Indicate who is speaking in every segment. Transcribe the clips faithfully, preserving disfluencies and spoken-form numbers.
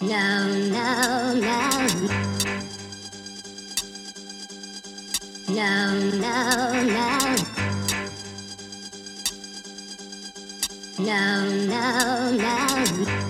Speaker 1: No, no, no. No, no, no. No, no, no.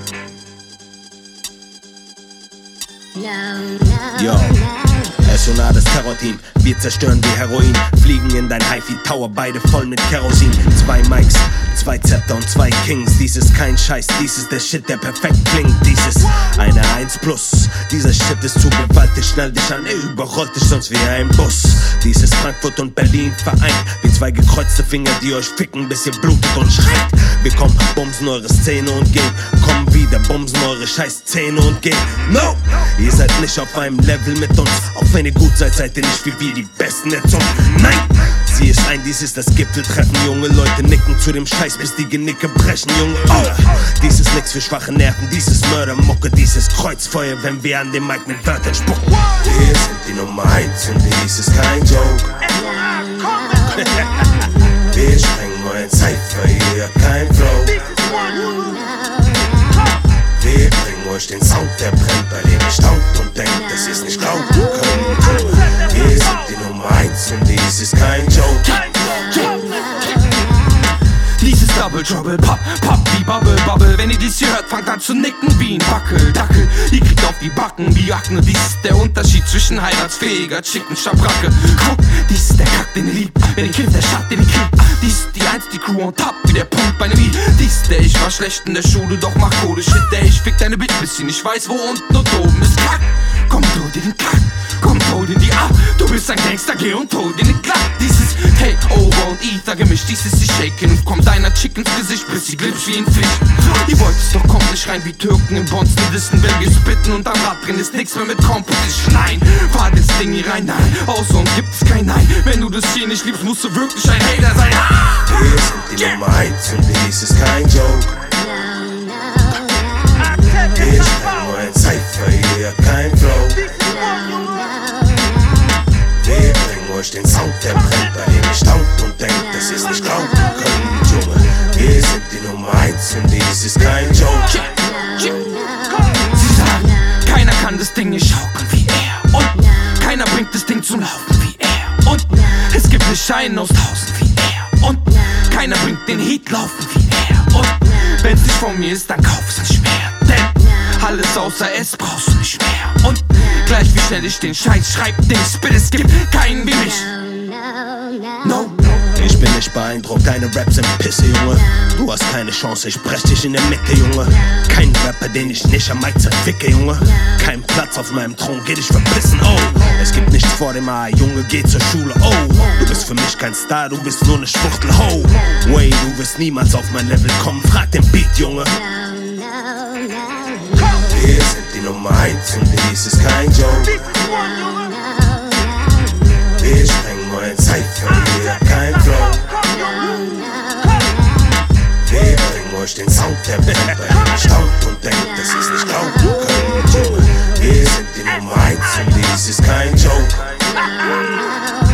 Speaker 1: No, no,
Speaker 2: Yo. Personales Terrorteam, wir zerstören wie Heroin, fliegen in dein Hi-Fi Tower, beide voll mit Kerosin. Zwei Mikes, zwei Zepter und zwei Kings. Dies ist kein Scheiß, dies ist der Shit, der perfekt klingt. Dies ist eine eins plus, dieser Shit ist zu gewaltig. Schnell dich an, er überrollt dich sonst wie ein Bus. Dies ist Frankfurt und Berlin vereint, wie zwei gekreuzte Finger, die euch ficken, bis ihr blutet und schreit. Wir kommen, bumsen eure Szene und gehen, kommen wieder, bumsen eure scheiß Zähne und gehen. No, ihr seid nicht auf einem Level mit uns, auch wenn ihr gut seid, seid ihr nicht wie wir die Besten der Zunge. Nein, sieh es ein, dies ist das Gipfeltreffen. Junge Leute nicken zu dem Scheiß, bis die Genicke brechen, Junge. Oh, dies ist nix für schwache Nerven, dies ist Mördermucke, dies ist Kreuzfeuer, wenn wir an dem Mic mit Wörtern spucken. Wir sind die Nummer eins und dies ist kein Joke. Wir sprengen euren Cypher, ihr habt kein Flow. Wir bringen euch den Sound, der brennt, bei dem ihr staunt und denkt, dass ihr es nicht glauben könnt. Wir sind die Nummer eins und dies ist kein Joke.
Speaker 3: Dies ist Double Trouble, Pop, Pop wie Bubble, Bubble. Wenn ihr dies hier hört, fangt an zu nicken wie ein Wackel, Dackel. Ihr kriegt auf die Backen wie Akne. Dies ist der Unterschied zwischen heiratsfähiger Chicken Schabracke. Guck, dies ist der Kack, den ihr liebt. Wenn ihr killt, der Schat, den ihr kriegt. Dies ist die Eins, die Crew on top, wie der Punkt bei nem I. Dies ist der, ich war schlecht in der Schule, doch mach Kohle. Shit, der, ich fick deine Bitch, bis sie nicht weiß, wo unten und oben ist Kack. Komm, hol dir den Kack, komm, hol dir die ab. Du bist ein Gangster, geh und hol dir den Klack. Dies ist Take-Over und Ether gemischt, dies ist die Shaken. Und kommt deiner Chickens Gesicht, bis sie glitscht wie ein Fisch. Ihr wollt es doch, kommt nicht rein wie Türken im Bonzen. Wissen, wenn wir spitten und am Rad drin ist nix mehr mit Competition. Nein, fahr das Ding hier rein, nein, außer uns gibt es kein Nein. Wenn du das hier nicht liebst, musst du wirklich ein Hater sein.
Speaker 2: Wir sind die Nummer eins und dies ist kein Joke. Wir sprengen euren Cypher, ihr habt kein Flow. Wir bringen euch den Sound, der brennt, bei dem ihr staunt und denkt, dass ihr es nicht glauben könnt, Junge. Wir sind die Nummer eins und dies ist kein Joke.
Speaker 3: Sie sagen, keiner kann das Ding nicht schaukeln wie er. Und keiner bringt das Ding zum Laufen wie er. Und es gibt nicht einen aus tausend wie er. Und keiner bringt den Heat laufen wie er. Und wenn's nicht von mir ist, dann kauf es nicht mehr. Denn alles außer es brauchst du nicht mehr. Und gleich wie schnell ich den Scheiß schreib, den Spit, es gibt keinen wie mich. No.
Speaker 2: Ich bin nicht beeindruckt, deine Raps sind Pisse, Junge. Du hast keine Chance, ich brech dich in der Mitte, Junge. Kein Rapper, den ich nicht am Mic zerficke, Junge. Kein Platz auf meinem Thron, geh dich verpissen, oh. Es gibt nichts vor dem A, Junge, geh zur Schule, oh. Du bist für mich kein Star, du bist nur ne Schwuchtel, ho. Way, du wirst niemals auf mein Level kommen, frag den Beat, Junge. Wir sind die Nummer eins und dies ist kein Joke. Wir sprengen euren Cypher, ihr habt kein Flow. Wir bringen euch den Sound, der brennt, bei dem ihr staunt und denkt, dass ihr es nicht glauben könnt, Junge. Wir sind die Nummer eins und dies ist kein Joke.